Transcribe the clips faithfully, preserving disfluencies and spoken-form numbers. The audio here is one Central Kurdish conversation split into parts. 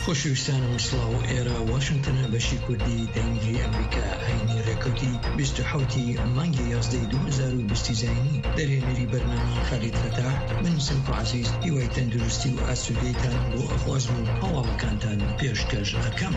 خۆشەویستانە وسڵاو و ئێرە واشنگتنە بەشی کوردی دەنگی ئەمریکا هەینی ڕێکەوتی بیست و حوتی مانگی یازدەی دوو هەزار و بیست زاینی دەرێنەری بەرنامە خەلید فتاح من سمک و عزیز هیوای تەندروستی و ئاسوودەیتان بۆ ئەخوازم و هەواڵەکانتان پێشکەش ئەکەم.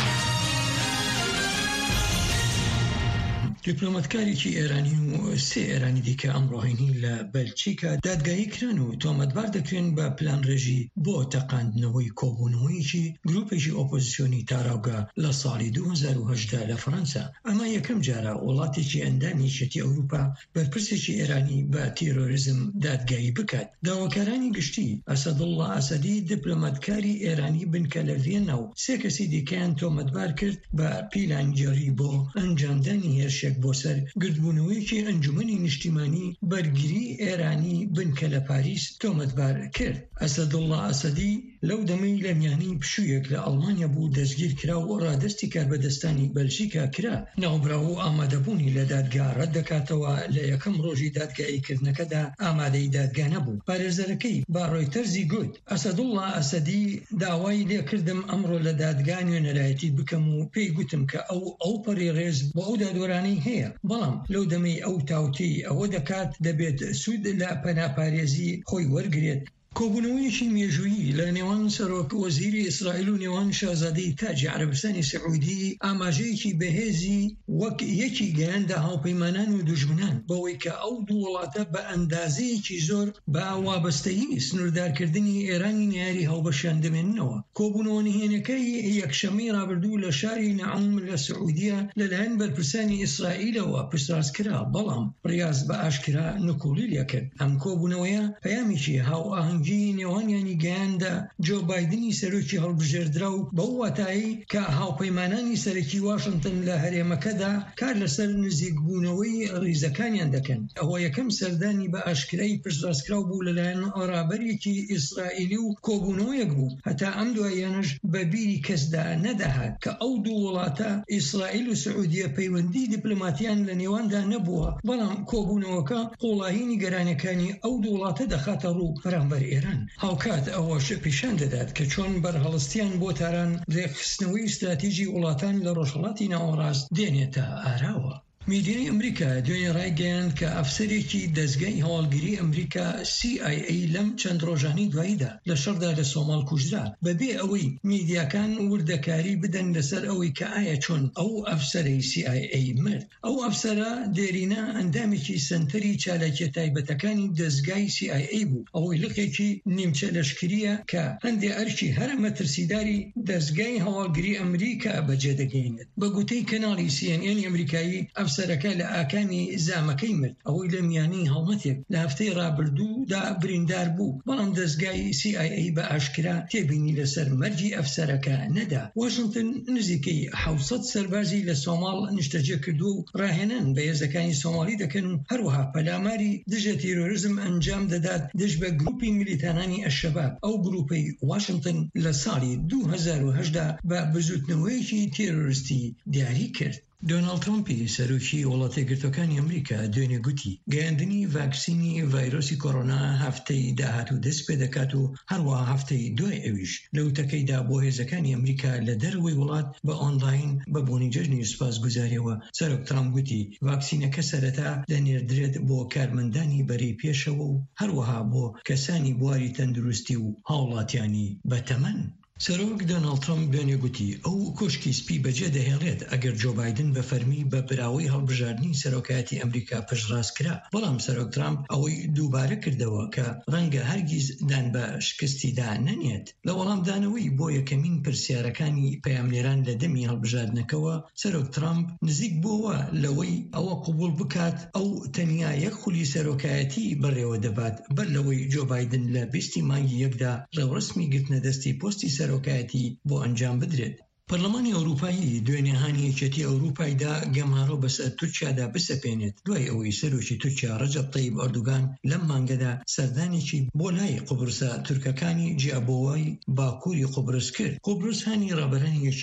دیپلۆمەتکارێکی ئێرانی و سێ ئێرانی دیکە ئەمڕۆهێنی لە بەلجیکا دادگایی کران و تۆمەتبار دەکرێن بە پلان ڕێژی بۆ تەقاندنەوەی کۆبوونەوەیەکی گروپێکی ئۆپۆزیسیۆنی تاراوگا لە ساڵی دوو هەزار و هەژدە لە فەڕەنسا. ئەمە یەکەم جارە وڵاتێکی ئەندامی یەکێتی ئەوروپا بەرپرسێکی ئێرانی بە تیرۆریزم دادگایی بکات. داواکارانی گشتی ئەسەدوڵڵا ئەسەدی دیپلۆمەتکاری ئێرانی بنکە لە ڤێننا و سێ کەسی دیکەیان تۆمەتبار کرد بە پیلانگەری بۆ ئەنجامدانی هێرشێک بۆ سەر گردبوونەوەیەکی ئەنجومەنی نیشتیمانی بەرگری ئێرانی بنکە لە پاریس تۆمەتبار کرد. ئەسەدوڵڵا ئەسەدی لەو دەمەی لە میانی پشوویەک لە ئەڵمانیا بوو دەستگیر کرا و ڕادستی کاربەدەستانی بەلژیکا کرا. ناوبراو و ئامادەبوونی لە دادگا ڕەت دەکاتەوە لە یەکەم ڕۆژی دادگاییکردنەکەدا ئامادەی دادگا نەبوو. پارێزەرەکەی با ڕۆیتەرزی گوت ئەسەدوڵڵا ئەسەدی داوای لێکردم ئەمڕۆ لە دادگا نوێنەرایەتی بکەم و پێی گوتم کە ئەو ئەو پەڕی ڕێز بۆ ئەو دادوەرانەی هەیە، بەڵام لەو دەمەی ئەو تاوتی ئەوە دەکات دەبێت سوود لە پەناپارێزی خۆی وەرگرێت. کۆبوونەوەیەکی مێژوویی لە نێوان سەرۆک وەزیری ئیسرائیل و نێوان شازادەی تاجی عەرەبستانی سعودی ئاماژەیەکی بەهێزی وەک یەکی گەیاندە هاوپەیمانان و دوژمنان بەوەی کە ئەو دوو وڵاتە بە ئەندازەیەکی زۆر بە وابەستەیی سنووردارکردنی ئێرانی نیاری هەڵبەشیان دەمێننەوە. کۆبوونەوە نهێنەکەی یەکشەمەی ڕابردوو لە شاری نەعوم لە سعودیە لەلایەن بەرپرسانی ئیسرائیلەوە پشتڕاستکرا، بەڵام ڕیاز بە ئاشکرا نکوڵی لێکرد. ئەم کۆبوونەوەیە پەیامێکی هاو ئاهەنگی نێوانیانی گەیاندا جۆ بایدنی سەرۆکی هەڵبژێردرا و بەو واتایی کە هاوپەیمانانی سەرەکی واشنگتن لە هەرێمەکەدا کار لەسەر نزیکبوونەوەی ڕیزەکانیان دەکەن. ئەوە یەکەم سەردانی بە ئاشکرای پشتڕاستکراو بوو لەلایەن ڕابەرێکی ئیسرائیلی و کۆبوونەوەیەک بوو. هەتا ئەم دواییانش بە بیری کەسدا نەداهات کە ئەو دوو وڵاتە ئیسرائیل و سعودیە پەیوەندی دیپلۆماتیان لە نێواندا نەبووە، بەڵام کۆبوونەوەکە قوڵاهینی گەرانەکانی ئەو دوو وڵاتە دەخاتە ڕوو بەرامبەر ئێران. هاوکات ئەوەش پیشان دەدات کە چۆن بەرهەڵستیان بۆ تاران ڕێکخستنەوەی استراتیژی وڵاتان لە ڕۆژهەڵاتی ناوەڕاست دێنێتە ئاراوە. میدیای ئەمریکا دوێنێ ڕایگەیاند کە ئەفسەرێکی دەستگای هەواڵگیری ئەمریکا سی ئای ئەی لەم چەند ڕۆژانەی دواییدا لە شەڕدا لە سۆماڵ کوژرا، بەبێ ئەوەی میدیاکان وردەکاری بدەن لەسەر ئەوەی کە ئایا چۆن ئەو ئەفسەرەی سی ئای ئەی مرد. ئەو ئەفسەرە دێرینە ئەندامێکی سنتەری چالاکیە تایبەتەکانی دەستگای سی ئای ئەی بوو. ئەوەی لقێکی نیمچە لەشکریە کە هەندێ ئەرکی هەرە مەترسیداری دەستگای هەواڵگیری ئەمریکا بەجێدەگەێنێت. بە گوتەی کەناڵی سی ئەن ئەن ئەمریکایی ئەفسەرەکە لە ئاکامی زامەکەی مرد. ئەوەی لە میانەی هەڵمەتێک لە هەفتەی ڕابردوودا بریندار بوو، بەڵام دەستگای سی ئای ئەی بە ئاشکرا تێبینی لەسەر مەرجی ئەفسەرەکە نەدا. واشنگتن نزیکەی حەوت سەربازی لە سۆماڵ نیشتەجێ کردو و ڕاهێنان بە هێزەکانی سۆماڵی دەکەن و هەروەها پەلاماری دژە تیرۆریزم ئەنجام دەدات دژ بە گروپی میلیتانانی ئەشەباب. ئەو گروپەی واشنگتن لە ساڵی دوو هەزار و هەژدە بە بزوتنەوەیەکی تیرۆریستی دیاری کرد. دۆناڵد ترامپی سەرۆکی وڵاتە یەکگرتووەکانی ئەمریکا دوێنێ گوتی گەیاندنی ڤاکسینی ڤایرۆسی کۆڕۆنا هەفتەی داهاتوو دەست پێ دەکات و هەروەها هەفتەی دوای ئەویش لە وتەکەیدا بۆ هێزەکانی ئەمریکا لە دەرەوەی وڵات بە ئۆنلاین بە بۆنی جەژنی سوپاسگوزاریەوە. سەرۆک ترامپ گوتی ڤاکسینەکە سەرەتا دەنێردرێت بۆ کارمەندانی بەرەی پێشەوە و هەروەها بۆ کەسانی بواری تەندروستی و هاوڵاتیانی بەتەمەن. سەرۆک دۆناڵد ترامپ دوێنێ گوتی ئەو کۆشکی سپی بەجێ دەهێڵێت ئەگەر جۆ بایدن بە فەرمی بە براوەی هەڵبژاردننی سەرۆکایەتی ئەمریکا پشتڕاست کرا، بەڵام سەرۆک ترامپ ئەوەی دووبارە کردەوە کە ڕەنگە هەرگیز دان بە شکستیدا نەنێت. لە وەڵامدانەوەی بۆ یەکەمین پرسیارەکانی پەیامنێران لە دەمی هەڵبژاردنەکەەوە سەرۆک ترامپ نزیک بووە لەوەی ئەوە قبول بکات ئەو تەنیا یەک خولی سەرۆکایەتی بەڕێوە دەبات بەر لەوەی جۆ بایدن لە بیستی مانگی یەکدا ڕێوڕسمی گرتنە دەستی پۆستی سەرۆکایەتی بۆ ئەنجام بدرێت. پەرلەمانی ئەوروپایی دوێنێ هانی یەکێتی ئەوروپایدا گەمارۆ بەسەر تورکیادا بسەپێنێت دوای ئەوەی سەرۆکی تورکیا ڕەجەب تەیب ئەردوگان لەم مانگەدا سەردانێکی بۆ لای قوبرسە تورکەکانی جیابۆوەی باکووری قوبرس کرد. قوبرس هانی ڕابەرانی